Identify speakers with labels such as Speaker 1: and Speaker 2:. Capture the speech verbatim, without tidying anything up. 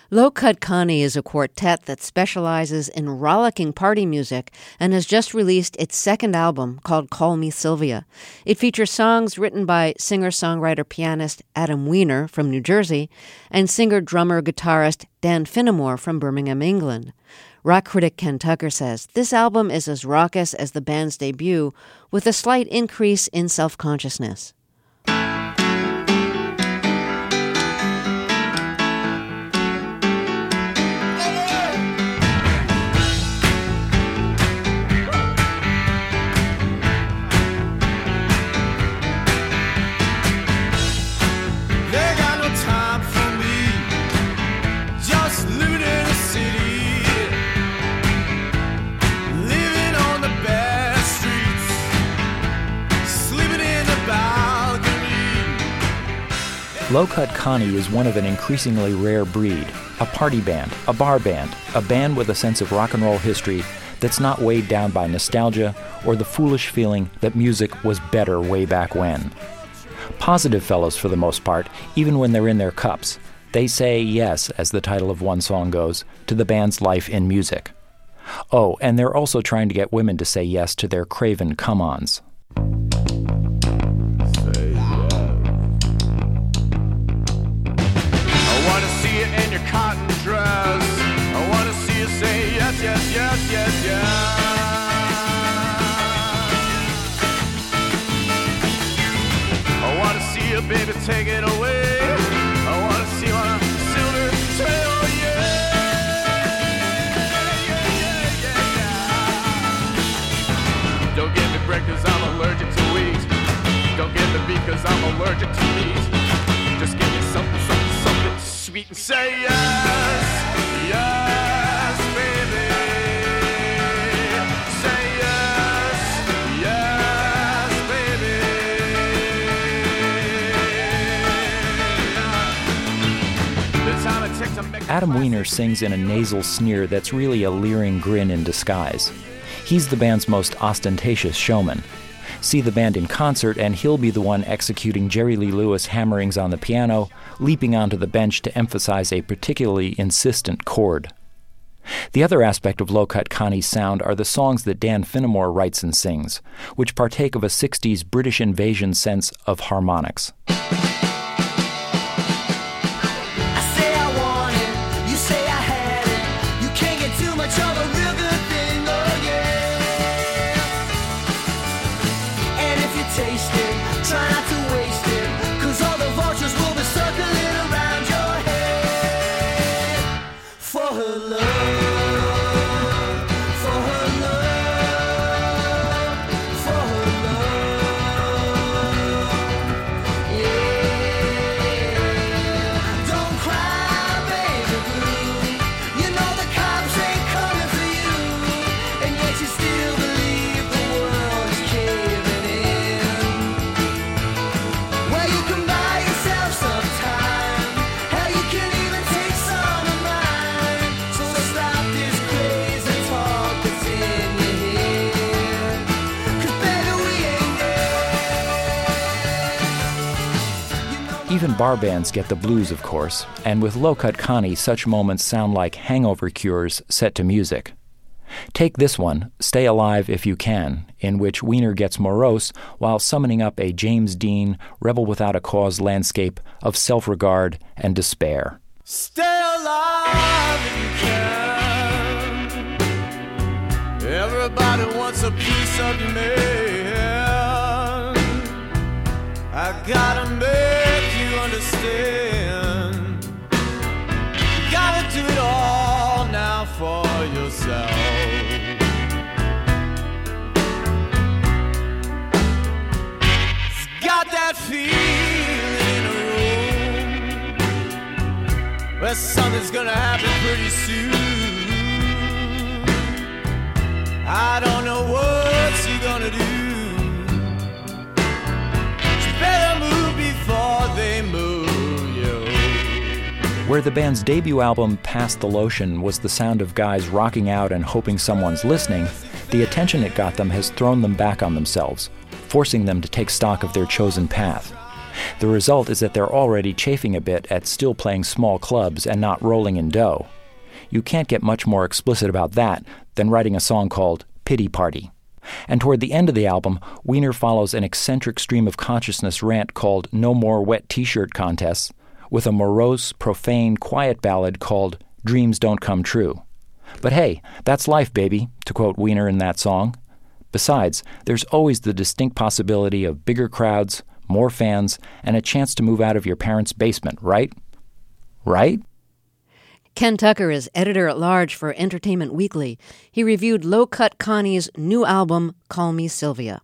Speaker 1: Low Cut Connie is a quartet that specializes in rollicking party music and has just released its second album called Call Me Sylvia. It features songs written by singer-songwriter-pianist Adam Weiner from New Jersey and singer-drummer-guitarist Dan Finnemore from Birmingham, England. Rock critic Ken Tucker says this album is as raucous as the band's debut, with a slight increase in self-consciousness.
Speaker 2: Low Cut Connie is one of an increasingly rare breed, a party band, a bar band, a band with a sense of rock and roll history that's not weighed down by nostalgia or the foolish feeling that music was better way back when. Positive fellows for the most part, even when they're in their cups. They say yes, as the title of one song goes, to the band's life in music. Oh, and they're also trying to get women to say yes to their craven come-ons.
Speaker 3: Cotton dress. I want to see you say yes, yes, yes, yes, yes. I want to see you, baby, take it away. I want to see you on a silver trail, yeah. Yeah, yeah, yeah, yeah. Don't give me bread cause I'm allergic to wheat. Don't give me beef cause I'm allergic to meat. Just give me something, something, something sweet and say yes, yes, baby. Say yes, yes, baby. The time it takes to make
Speaker 2: Adam Weiner sings in a nasal sneer that's really a leering grin in disguise. He's the band's most ostentatious showman. See the band in concert and he'll be the one executing Jerry Lee Lewis hammerings on the piano, leaping onto the bench to emphasize a particularly insistent chord. The other aspect of Low Cut Connie's sound are the songs that Dan Finnemore writes and sings, which partake of a sixties British invasion sense of harmonics. Even bar bands get the blues, of course, and with Low Cut Connie, such moments sound like hangover cures set to music. Take this one, Stay Alive If You Can, in which Weiner gets morose while summoning up a James Dean, Rebel Without a Cause landscape of self-regard and despair.
Speaker 3: Stay alive if you can. Everybody wants a piece of you, man. I gotta make you understand. You gotta do it all now for yourself. Got that feeling in a room where something's gonna happen pretty soon. I don't know what you're gonna do. You better move before they move you.
Speaker 2: Where the band's debut album, Past the Lotion, was the sound of guys rocking out and hoping someone's listening, the attention it got them has thrown them back on themselves, forcing them to take stock of their chosen path. The result is that they're already chafing a bit at still playing small clubs and not rolling in dough. You can't get much more explicit about that than writing a song called Pity Party. And toward the end of the album, Weiner follows an eccentric stream of consciousness rant called No More Wet T-Shirt Contests with a morose, profane, quiet ballad called Dreams Don't Come True. But hey, that's life, baby, to quote Weiner in that song. Besides, there's always the distinct possibility of bigger crowds, more fans, and a chance to move out of your parents' basement, right? Right?
Speaker 1: Ken Tucker is editor-at-large for Entertainment Weekly. He reviewed Low Cut Connie's new album, Call Me Sylvia.